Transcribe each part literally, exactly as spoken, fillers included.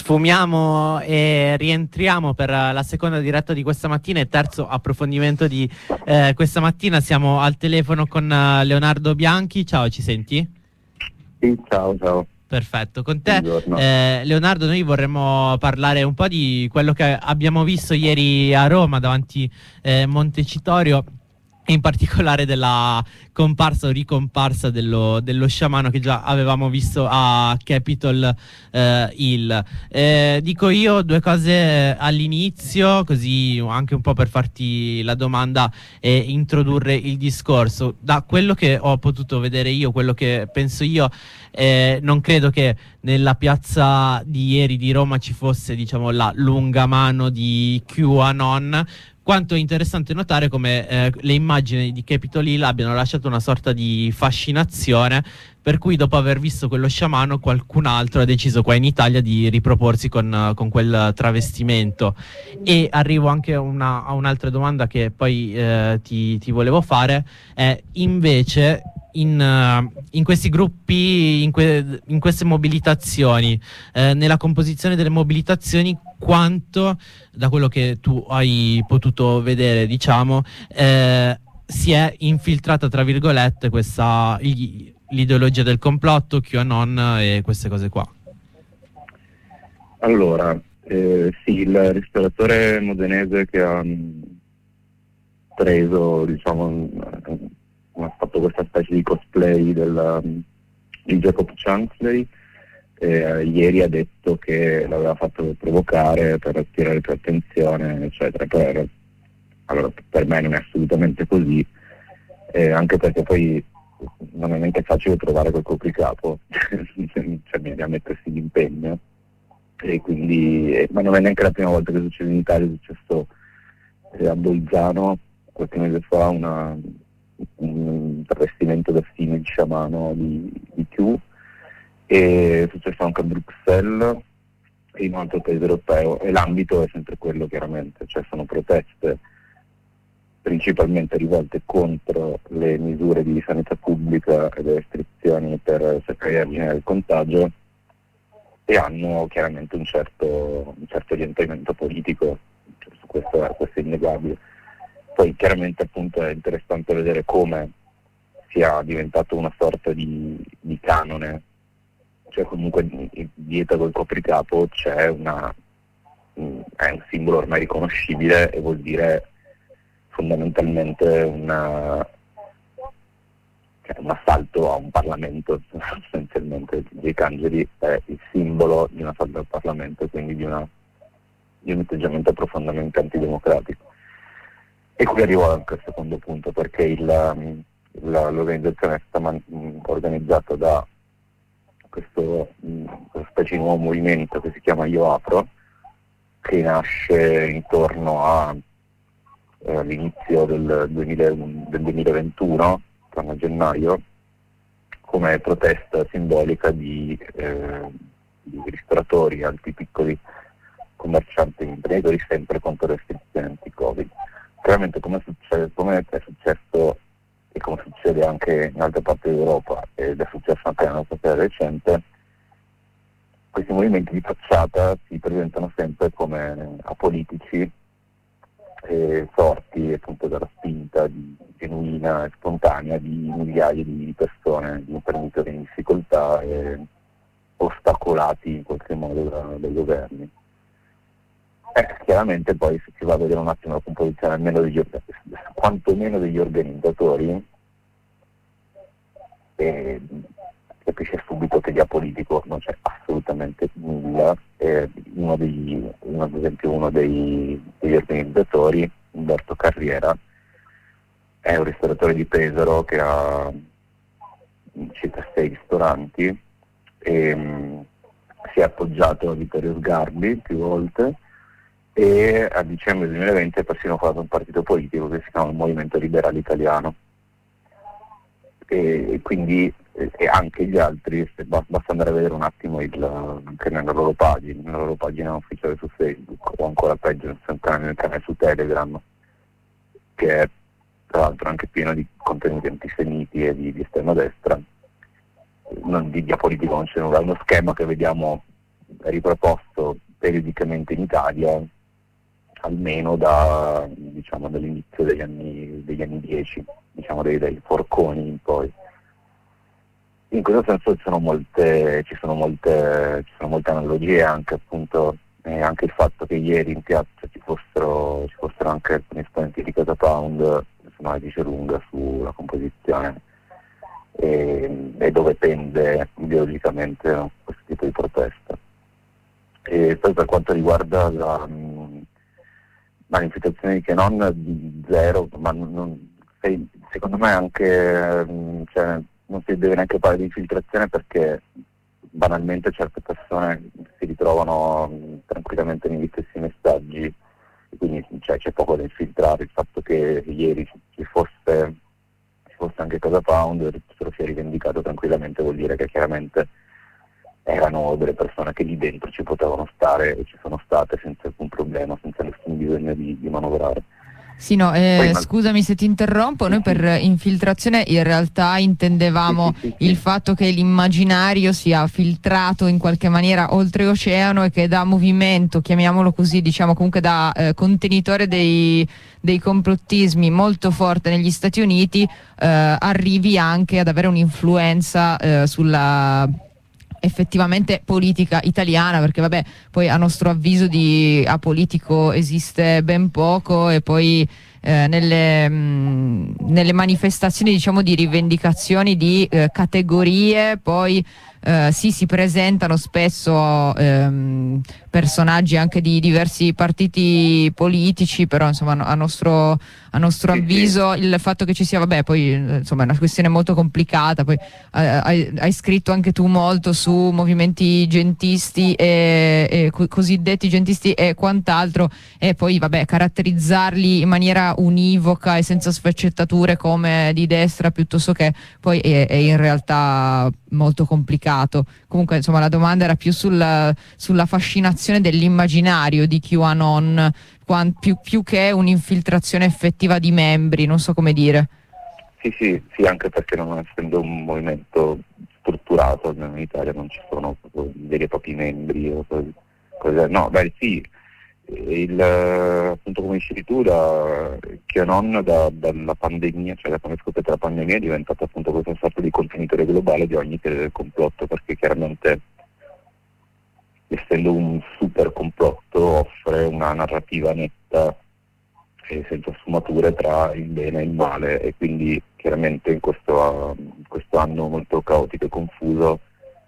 sfumiamo e rientriamo per la seconda diretta di questa mattina e terzo approfondimento di eh, questa mattina. Siamo al telefono con uh, Leonardo Bianchi. Ciao, ci senti? Sì, ciao, ciao. Perfetto, con te eh, Leonardo noi vorremmo parlare un po' di quello che abbiamo visto ieri a Roma davanti eh, Montecitorio, in particolare della comparsa o ricomparsa dello, dello sciamano che già avevamo visto a Capitol eh, Hill. Eh, dico io due cose all'inizio, così anche un po' per farti la domanda e introdurre il discorso. Da quello che ho potuto vedere io, quello che penso io, eh, non credo che nella piazza di ieri di Roma ci fosse, diciamo, la lunga mano di QAnon, quanto è interessante notare come eh, le immagini di Capitol Hill abbiano lasciato una sorta di fascinazione, per cui dopo aver visto quello sciamano qualcun altro ha deciso qua in Italia di riproporsi con, con quel travestimento. E arrivo anche a, una, a un'altra domanda che poi eh, ti, ti volevo fare, è invece in, uh, in questi gruppi, in, que, in queste mobilitazioni, eh, nella composizione delle mobilitazioni, quanto, da quello che tu hai potuto vedere, diciamo, eh, si è infiltrata, tra virgolette, questa gli, l'ideologia del complotto, QAnon e queste cose qua? Allora, eh, sì, il ristoratore modenese che ha preso, diciamo, ha fatto questa specie di cosplay del, di Jacob Chansley, eh, ieri ha detto che l'aveva fatto provocare per attirare più attenzione, eccetera. Per, allora, per me non è assolutamente così, eh, anche perché poi non è neanche facile trovare quel copricapo, cioè bisogna mettersi l'impegno, e quindi, eh, ma non è neanche la prima volta che succede in Italia. È successo eh, a Bolzano qualche mese fa una, un travestimento da stile sciamano di, di Q, e è successo anche a Bruxelles e in un altro paese europeo, e l'ambito è sempre quello, chiaramente, cioè sono proteste principalmente rivolte contro le misure di sanità pubblica e le restrizioni per cercare di arginare il contagio, e hanno chiaramente un certo, un certo orientamento politico, cioè, su questo, questo è innegabile. Poi chiaramente appunto è interessante vedere come sia diventato una sorta di, di canone, cioè comunque dietro col copricapo c'è una, è un simbolo ormai riconoscibile, e vuol dire fondamentalmente una, cioè un assalto a un Parlamento. Essenzialmente dei Cangeli è il simbolo di un assalto al Parlamento, quindi di, una, di un atteggiamento profondamente antidemocratico. E qui arrivo anche al secondo punto, perché il, la, l'organizzazione è stata man, organizzata da questo mh, specie di nuovo movimento che si chiama Io Apro, che nasce intorno a eh, all'inizio del, duemila, del duemilaventuno, intorno a gennaio, come protesta simbolica di, eh, di ristoratori, altri piccoli commercianti e imprenditori, sempre contro le restrizioni anti-Covid. Chiaramente, come è, successo, come è successo e come succede anche in altre parti d'Europa, ed è successo anche nella nostra storia recente, questi movimenti di facciata si presentano sempre come apolitici, eh, sorti appunto dalla spinta di, genuina e spontanea di migliaia di persone, di imprenditori in difficoltà e ostacolati in qualche modo da, dai governi. Eh, chiaramente poi, se si va a vedere un attimo la composizione almeno degli, quantomeno degli organizzatori, eh, capisce subito che di apolitico non c'è assolutamente nulla. Eh, uno degli, uno, ad esempio uno dei, degli organizzatori, Umberto Carriera, è un ristoratore di Pesaro che ha circa sei ristoranti, e mh, si è appoggiato a Vittorio Sgarbi più volte, e a dicembre duemilaventi è persino fatto un partito politico che si chiama il Movimento Liberale Italiano, e quindi e anche gli altri, se basta andare a vedere un attimo il, anche nella loro pagina, nella loro pagina ufficiale su Facebook, o ancora peggio nel canale, nel canale su Telegram, che è tra l'altro anche pieno di contenuti antisemiti e di, di estrema destra. Non, di diapolitico non c'è nulla, è uno schema che vediamo riproposto periodicamente in Italia almeno da, diciamo, dall'inizio degli anni, degli anni dieci, diciamo dei, dei forconi in poi. In questo senso ci sono molte, ci sono molte, ci sono molte analogie, anche appunto eh, anche il fatto che ieri in piazza ci fossero, ci fossero anche alcuni esponenti di Casa Pound, insomma dice lunga sulla composizione e, e dove pende ideologicamente, no, questo tipo di protesta. E poi per quanto riguarda la mh, manifestazione di Kenon, zero, ma non, sei, secondo me anche mh, cioè, non si deve neanche parlare di infiltrazione, perché banalmente certe persone si ritrovano mh, tranquillamente negli stessi messaggi, e quindi cioè, c'è poco da infiltrare. Il fatto che ieri ci fosse, ci fosse anche Casa Pound, se lo sia rivendicato tranquillamente, vuol dire che chiaramente erano delle persone che lì dentro ci potevano stare e ci sono state senza alcun problema, senza nessun bisogno di, di manovrare. Sì, no, eh, Poi, ma... scusami se ti interrompo, sì, noi sì. per infiltrazione in realtà intendevamo sì, sì, sì, il sì. fatto che l'immaginario sia filtrato in qualche maniera oltreoceano e che da movimento, chiamiamolo così, diciamo comunque da eh, contenitore dei, dei complottismi molto forte negli Stati Uniti, eh, arrivi anche ad avere un'influenza eh, sulla effettivamente politica italiana, perché vabbè, poi a nostro avviso di apolitico esiste ben poco, e poi eh, nelle, mh, nelle manifestazioni, diciamo, di rivendicazioni di eh, categorie, poi eh, sì, si presentano spesso ehm, personaggi anche di diversi partiti politici, però insomma a nostro, a nostro Sì, avviso il fatto che ci sia, vabbè, poi insomma è una questione molto complicata, poi eh, hai, hai scritto anche tu molto su movimenti gentisti e, e co- cosiddetti gentisti e quant'altro, e poi vabbè, caratterizzarli in maniera univoca e senza sfaccettature come di destra piuttosto che, poi è, è in realtà molto complicato. Comunque insomma la domanda era più sulla, sulla fascinazione dell'immaginario di QAnon, quan- più, più che un'infiltrazione effettiva di membri, non so come dire. Sì, sì, sì, anche perché non essendo un movimento strutturato, almeno in Italia non ci sono proprio veri e propri membri o cose, cose- no, beh sì, il, appunto come dicevi tu, da, QAnon da, dalla pandemia, cioè da quando è scoppiata la pandemia, è diventato appunto questa sorta di contenitore globale di ogni teoria del complotto, perché chiaramente essendo un super complotto offre una narrativa netta e senza sfumature tra il bene e il male, e quindi chiaramente in questo, in questo anno molto caotico e confuso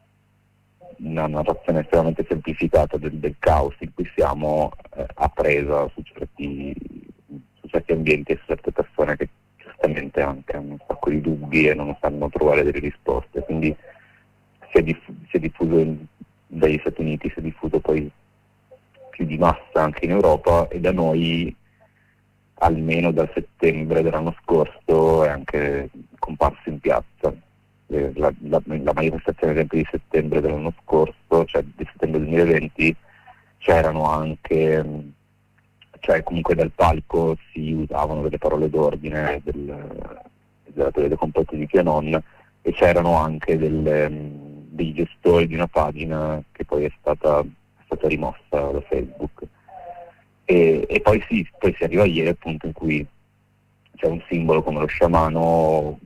una narrazione estremamente semplificata del, del caos in cui siamo eh, ha presa su certi, su certi ambienti e su certe persone che giustamente anche hanno un sacco di dubbi e non sanno trovare delle risposte, quindi si è, diff- si è diffuso in, dagli Stati Uniti, si è diffuso poi più di massa anche in Europa, e da noi almeno dal settembre dell'anno scorso è anche comparso in piazza. Eh, La, la, la manifestazione, ad esempio, di settembre dell'anno scorso, cioè di settembre duemilaventi, c'erano anche, mh, cioè comunque dal palco si usavano delle parole d'ordine del, della teoria dei complotti di QAnon, e c'erano anche delle, mh, dei gestori di una pagina che poi è stata, è stata rimossa da Facebook. E, e poi sì, poi si arriva ieri al punto in cui c'è un simbolo come lo sciamano,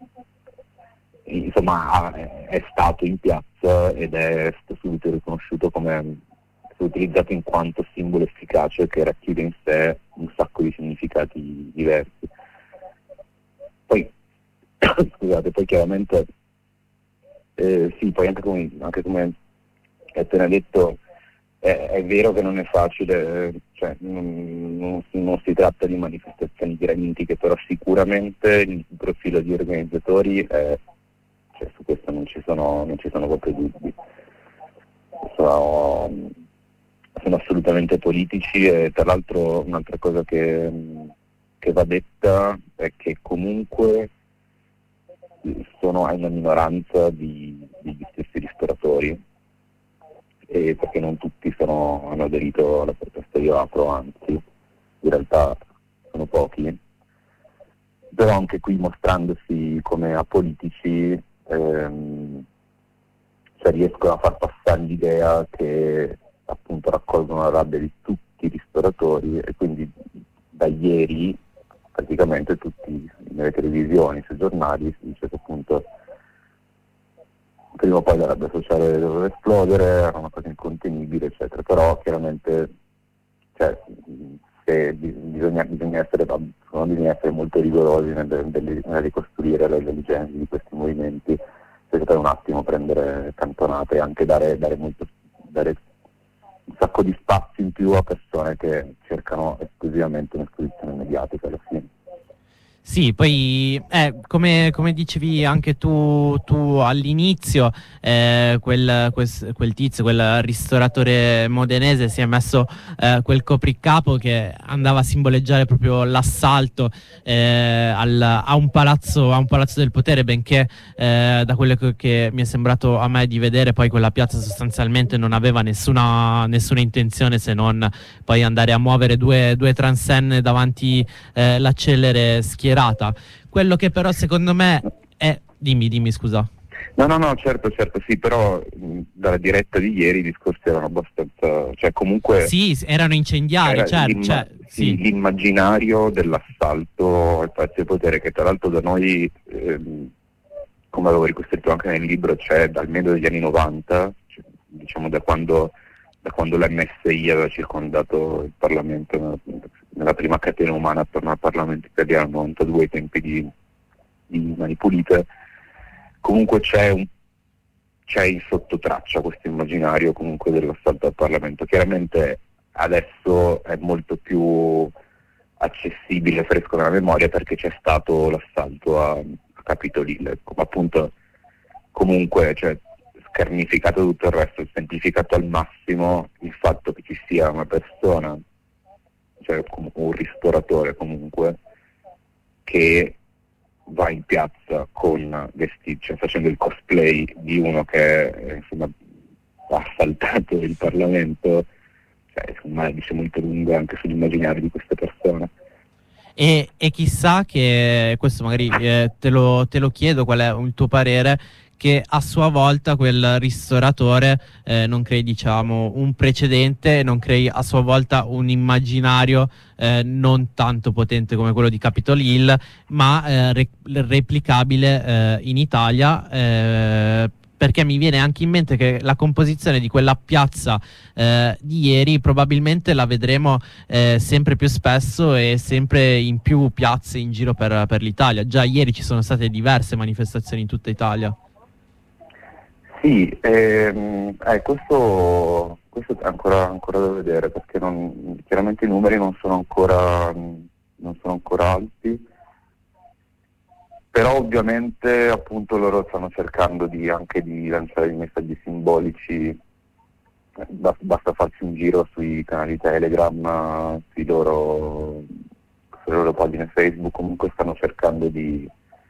insomma ha- è stato in piazza ed è stato subito riconosciuto come, è stato utilizzato in quanto simbolo efficace che racchiude in sé un sacco di significati diversi. Poi, scusate, poi chiaramente eh, sì, poi anche come, anche come hai appena detto, È, è vero che non è facile, eh, cioè, non, non, si, non si tratta di manifestazioni granitiche, però sicuramente il profilo di organizzatori è, cioè, su questo non ci sono, non ci sono proprio dubbi. Sono, sono assolutamente politici, e tra l'altro un'altra cosa che, che va detta è che comunque sono è una minoranza di, degli stessi ristoratori, e perché non tutti sono, hanno aderito alla protesta di Apro, anzi in realtà sono pochi, però anche qui mostrandosi come apolitici ehm, cioè riescono a far passare l'idea che appunto raccolgono la rabbia di tutti i ristoratori, e quindi da ieri praticamente tutti nelle televisioni, sui giornali si dice che appunto prima o poi la rabbia sociale doveva esplodere, era una cosa incontenibile, eccetera. Però chiaramente, cioè, se bisogna, bisogna, essere, bisogna essere molto rigorosi nel, nel, nel ricostruire le, le genesi di questi movimenti, per un attimo prendere cantonate e anche dare, dare, molto, dare un sacco di spazio in più a persone che cercano esclusivamente un'esposizione mediatica alla fine. Sì, poi eh, come, come dicevi anche tu, tu all'inizio, eh, quel, quel, quel tizio, quel ristoratore modenese si è messo eh, quel copricapo che andava a simboleggiare proprio l'assalto eh, al, a, un palazzo, a un palazzo del potere, benché eh, da quello che, che mi è sembrato a me di vedere poi quella piazza sostanzialmente non aveva nessuna, nessuna intenzione se non poi andare a muovere due, due transenne davanti eh, l'accelere schierato. Quello che però secondo me è... Dimmi, dimmi, scusa. No, no, no, certo, certo, sì, però mh, dalla diretta di ieri i discorsi erano abbastanza... cioè comunque... Sì, erano incendiari, certo. L'imma- cioè, sì, sì. L'immaginario dell'assalto al palazzo del potere, che tra l'altro da noi, ehm, come avevo ricostruito anche nel libro, c'è dal medio degli anni novanta, cioè, diciamo da quando, da quando l'M S I aveva circondato il Parlamento, nella prima catena umana attorno al Parlamento italiano, novantadue, ai tempi di, di Mani Pulite. Comunque c'è, un, c'è in sottotraccia questo immaginario comunque dell'assalto al Parlamento. Chiaramente adesso è molto più accessibile, fresco nella memoria, perché c'è stato l'assalto a, a Capitol Hill, come appunto comunque, cioè, scarnificato tutto il resto, semplificato al massimo il fatto che ci sia una persona, cioè un ristoratore comunque, che va in piazza con vestiti, cioè facendo il cosplay di uno che eh, insomma ha assaltato il Parlamento, cioè insomma dice molto lungo anche sull'immaginario di queste persone. E, e chissà che, questo magari eh, te, lo, te lo chiedo, qual è il tuo parere, che a sua volta quel ristoratore eh, non crei, diciamo, un precedente, non crei a sua volta un immaginario eh, non tanto potente come quello di Capitol Hill, ma eh, re- replicabile eh, in Italia, eh, perché mi viene anche in mente che la composizione di quella piazza eh, di ieri probabilmente la vedremo eh, sempre più spesso e sempre in più piazze in giro per, per l'Italia. Già ieri ci sono state diverse manifestazioni in tutta Italia. Sì, ehm, eh, questo, questo è ancora, ancora da vedere, perché non, chiaramente i numeri non sono ancora, non sono ancora alti, però ovviamente appunto loro stanno cercando di, anche di lanciare dei messaggi simbolici. Basta farsi un giro sui canali Telegram, sui loro, sulle loro pagine Facebook, comunque stanno cercando di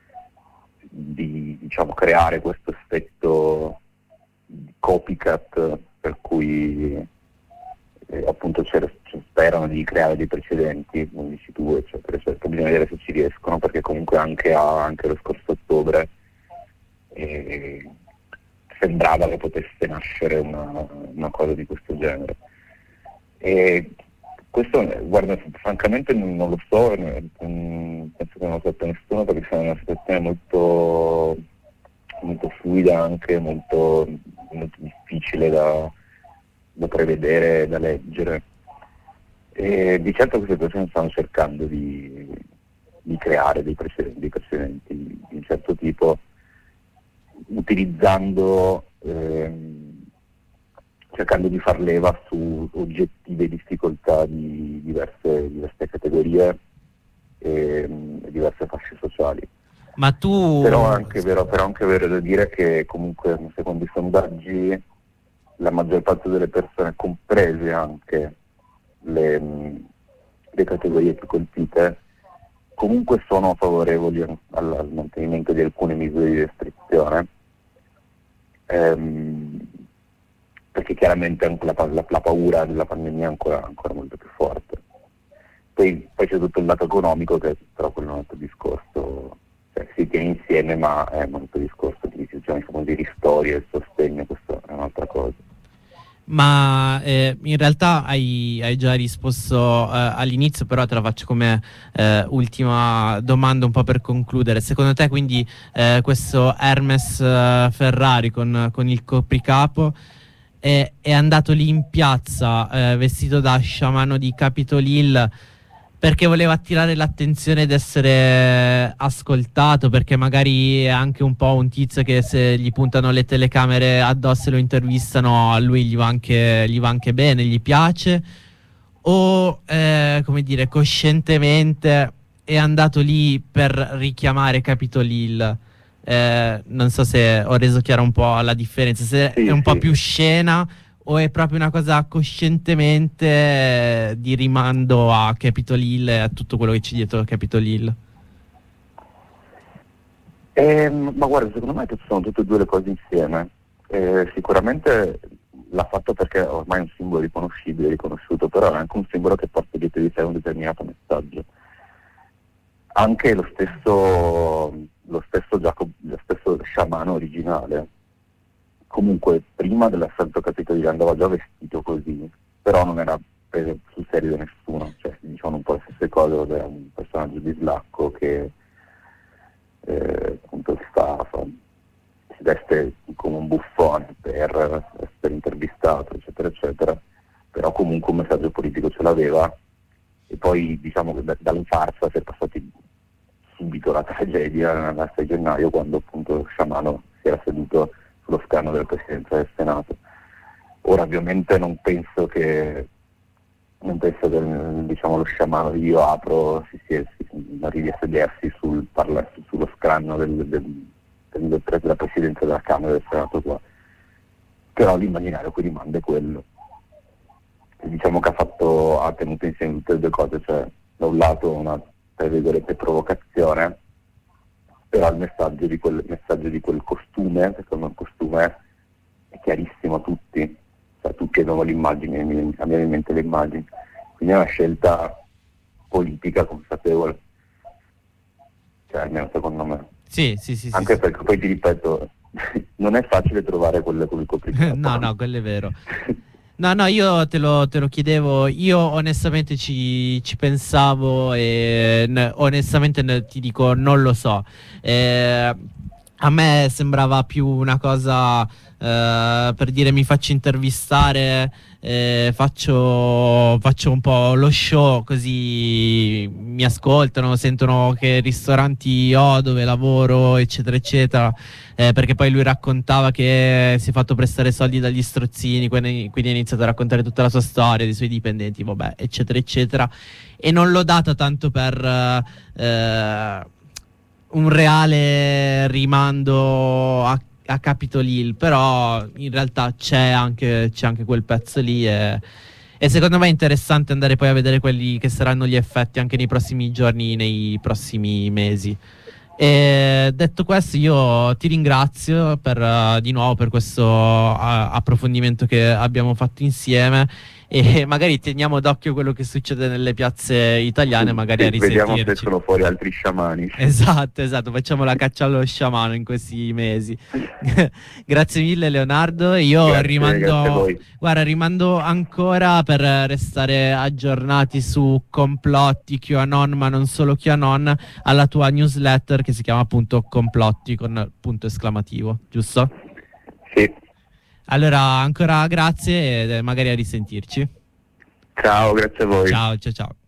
di diciamo creare questo effetto copycat, per cui eh, appunto c'era, cioè, sperano di creare dei precedenti, come dici tu, eccetera, eccetera. Bisogna vedere se ci riescono, perché comunque anche, a, anche lo scorso ottobre eh, sembrava che potesse nascere una, una cosa di questo genere. E questo, guarda, francamente non lo so, penso che non lo sappia nessuno, perché siamo in una situazione molto, molto fluida, anche molto, molto difficile da, da prevedere, da leggere. E di certo queste persone stanno cercando di, di creare dei precedenti, dei precedenti di un certo tipo, utilizzando... Ehm, cercando di far leva su oggettive difficoltà di diverse, diverse categorie e, e diverse fasce sociali. Ma tu... Però è anche vero, però anche vero da dire che comunque secondo i sondaggi la maggior parte delle persone, comprese anche le, le categorie più colpite, comunque sono favorevoli al, al mantenimento di alcune misure di restrizione. Ehm, perché chiaramente anche la, la, la paura della pandemia è ancora, ancora molto più forte. Poi, poi c'è tutto il lato economico, che però quello è un altro discorso cioè, si tiene insieme, ma è molto discorso di diciamo, i famosi ristori e il sostegno, questo è un'altra cosa. Ma eh, in realtà hai, hai già risposto eh, all'inizio, però te la faccio come eh, ultima domanda un po' per concludere. Secondo te quindi eh, questo Hermes eh, Ferrari con, con il copricapo è, è andato lì in piazza eh, vestito da sciamano di Capitol Hill perché voleva attirare l'attenzione ed essere ascoltato, perché magari è anche un po' un tizio che se gli puntano le telecamere addosso e lo intervistano a lui gli va anche, gli va anche bene, gli piace, o eh, come dire, coscientemente è andato lì per richiamare Capitol Hill? Eh, non so se ho reso chiara un po' la differenza, se sì, è un sì. po' più scena o è proprio una cosa coscientemente eh, di rimando a Capitol Hill e a tutto quello che c'è dietro Capitol Hill? Eh, ma guarda, secondo me sono tutte e due le cose insieme. Eh, sicuramente l'ha fatto perché ormai è un simbolo riconoscibile, riconosciuto, però è anche un simbolo che porta dietro di sé un determinato messaggio. Anche lo stesso, lo stesso Giacob, lo stesso sciamano originale, comunque prima dell'assalto Capitol Hill andava già vestito così, però non era preso sul serio da nessuno, cioè diciamo un po' le stesse cose, era un personaggio di slacco che eh, appunto sta, fa, si veste come un buffone per essere intervistato, eccetera, eccetera, però comunque un messaggio politico ce l'aveva, e poi diciamo che da, dall'infarsa si è passati subito la tragedia nel sei gennaio, quando appunto lo sciamano si era seduto sullo scranno della Presidenza del Senato. Ora ovviamente non penso che non penso che diciamo lo sciamano di Io Apro si, si, si arrivi a sedersi sul, parla, sullo scranno del, del, del, della Presidenza della Camera del Senato qua, però l'immaginario qui rimane quello. E diciamo che ha fatto ha tenuto insieme tutte le due cose, cioè da un lato una tra virgolette provocazione, però il messaggio di quel messaggio di quel costume, secondo me il costume è chiarissimo a tutti, cioè tutti abbiamo l'immagine, abbiamo in mente le immagini, quindi è una scelta politica consapevole, cioè almeno secondo me. Sì, sì, sì. Anche sì, perché sì. poi ti ripeto, non è facile trovare quelle con il copricapo. No, no, quello è vero. No, no, io te lo, te lo chiedevo, io onestamente ci, ci pensavo e n- onestamente n- ti dico non lo so. Eh, a me sembrava più una cosa eh, per dire mi faccio intervistare, eh, faccio, faccio un po' lo show così mi ascoltano, sentono che ristoranti ho, dove lavoro, eccetera, eccetera. Eh, perché poi lui raccontava che si è fatto prestare soldi dagli strozzini, quindi, quindi ha iniziato a raccontare tutta la sua storia, dei suoi dipendenti, vabbè, eccetera, eccetera. E non l'ho data tanto per eh, un reale rimando a, a Capitol Hill, però in realtà c'è anche, c'è anche quel pezzo lì e, e secondo me è interessante andare poi a vedere quelli che saranno gli effetti anche nei prossimi giorni, nei prossimi mesi. E detto questo, io ti ringrazio per, uh, di nuovo per questo uh, approfondimento che abbiamo fatto insieme e magari teniamo d'occhio quello che succede nelle piazze italiane, magari sì, a risentirci. Vediamo se sono fuori altri sciamani. Esatto, esatto, facciamo la caccia allo sciamano in questi mesi. Grazie mille Leonardo, io Grazie, rimando, grazie a voi. guarda, rimando ancora per restare aggiornati su complotti, QAnon, ma non solo QAnon, alla tua newsletter che si chiama appunto Complotti con punto esclamativo, giusto? Sì. Allora ancora grazie e magari a risentirci. Ciao, grazie a voi. Ciao, ciao, ciao.